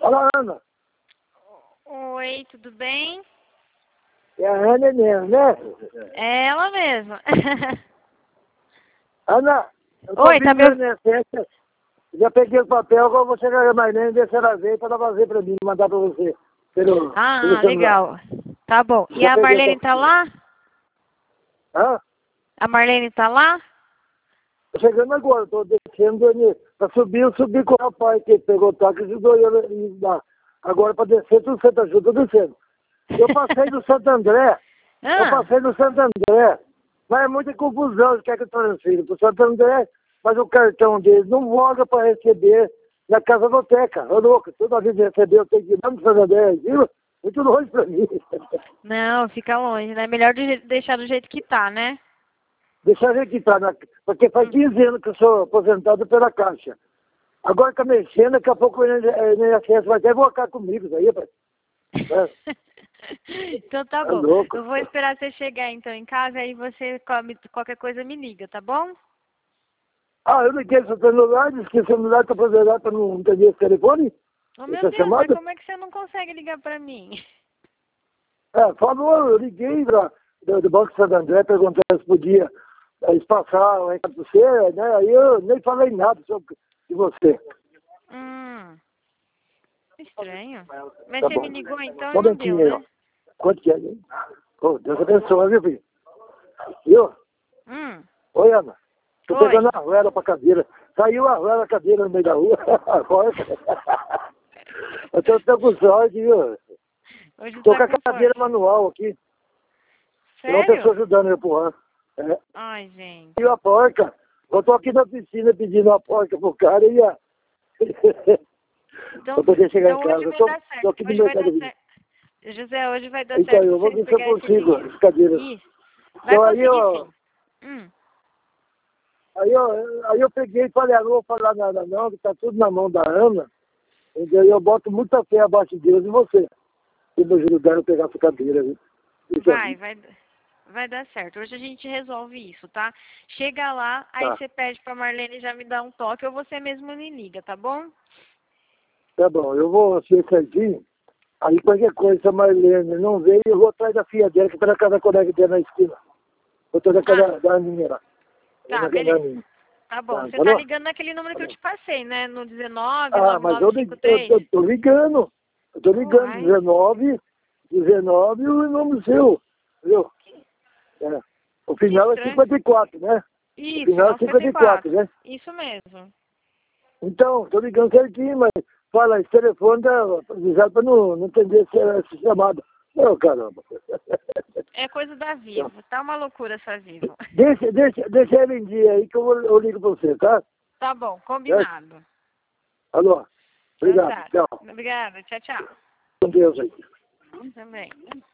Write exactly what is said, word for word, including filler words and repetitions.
Fala, Ana. Oi, tudo bem? É a Ana mesmo, né? É ela mesma. Ana, eu tô Oi, tá me pedindo ouvindo? minha festa. Já peguei o papel, agora vou chegar a Marlene, ver se ela veio pra fazer pra mim, mandar pra você. Pelo, pelo Ah, celular. legal. Tá bom. E Já a peguei o Marlene tá papel. lá? Hã? A Marlene tá lá? Tô chegando agora, tô descendo ali. Pra subir, eu subi com o rapaz que pegou o táxi e ajudou eu a dar. Agora pra descer, tudo você tá junto, tô descendo. Eu passei do Santo André, eu Ah, passei do Santo André, mas é muita confusão, quer que eu transfira pro Santo André, mas o cartão dele não voga para receber na casa loteca. Ô louco, toda vez que receber eu tenho que ir lá no Santo André, viu? Muito longe pra mim. não, fica longe, né? Melhor do je- deixar do jeito que tá, né? Deixa eu ver aqui, tá? Na... Porque faz Hum. quinze anos que eu sou aposentado pela Caixa. Agora tá mexendo, daqui a pouco o I N S S vai até voltar comigo, isso aí, rapaz. É, Então tá é bom. louco. Eu vou esperar você chegar então em casa, aí você come, qualquer coisa me liga, tá bom? Ah, eu liguei seu celular, disse que o celular tá aposentado pra não entender esse telefone? Oh meu Essa Deus, mas chamada? como é que você não consegue ligar pra mim? É, falou, eu liguei pra, do, do Banco Santo André perguntando se podia é, espaçar o recado pra você, né? Aí eu nem falei nada sobre de você. Hum, estranho. Mas Tá você bom. me ligou então Só e um não deu, minutinho aí, ó. né? Quanto que é aí? Ô, Deus abençoe, viu, filho? Viu? Hum, Oi, Ana. Tô oi. pegando a arruela pra cadeira. Saiu a arruela da cadeira no meio da rua. Agora. Eu tô, tô com sorte, viu? Hoje Tô tá com a com cadeira sorte. manual aqui. Tem uma pessoa Sério? ajudando eu a empurrar. É. Ai, gente. E a porca. Eu tô aqui na piscina pedindo a porca pro cara e a... Então, pra poder chegar em então hoje casa. Eu vai tô, dar tô certo. aqui no Hoje vai mercado dar livre. certo. José, hoje vai dar Então, certo eu pra vou vocês ver se eu pegar esse consigo dinheiro. as cadeiras. Isso. Vai Então aí conseguir eu, sim. Hum. aí eu, aí eu peguei e falei, ah, não vou falar nada não, que tá tudo na mão da Ana. E aí eu boto muita fé abaixo de Deus e você. Que me ajudaram a pegar essa cadeira, viu? Isso Vai, aí. vai, vai dar certo. Hoje a gente resolve isso, tá? Chega lá, aí Tá, você pede pra Marlene já me dar um toque ou você mesmo me liga, tá bom? tá bom. Eu vou ser certinho. Aí qualquer coisa, se a Marlene não veio, eu vou atrás da filha dela, que tá na casa da colega dela na esquina. Vou atrás da Ah, casa da Aninha lá. Vou tá, na casa da beleza. Aninha. Tá bom. Tá, Você tá falou? ligando naquele número Tá que eu bom. te passei, né? No dezenove, Ah, nove mas nove eu, cinco li- eu, três. eu tô ligando. Eu tô ligando. Uai. dezenove, dezenove e o nome seu. Viu? É. O Que final é estranho. cinquenta e quatro, né? O Isso, final é final cinquenta cinquenta e e quatro, quatro. né? Isso mesmo. Então, tô ligando certinho, mas fala, esse telefone tá avisado pra não, não entender essa, essa chamada. Não, caramba. É coisa da Então, Vivo. Tá uma loucura essa Vivo. deixa, deixa, deixa ela em dia aí que eu, vou, eu ligo pra você, tá? Tá bom, Certo? combinado. Alô? Tá, Obrigado. tá. Tchau. Obrigada. Tchau, tchau. Com Deus aí. Também.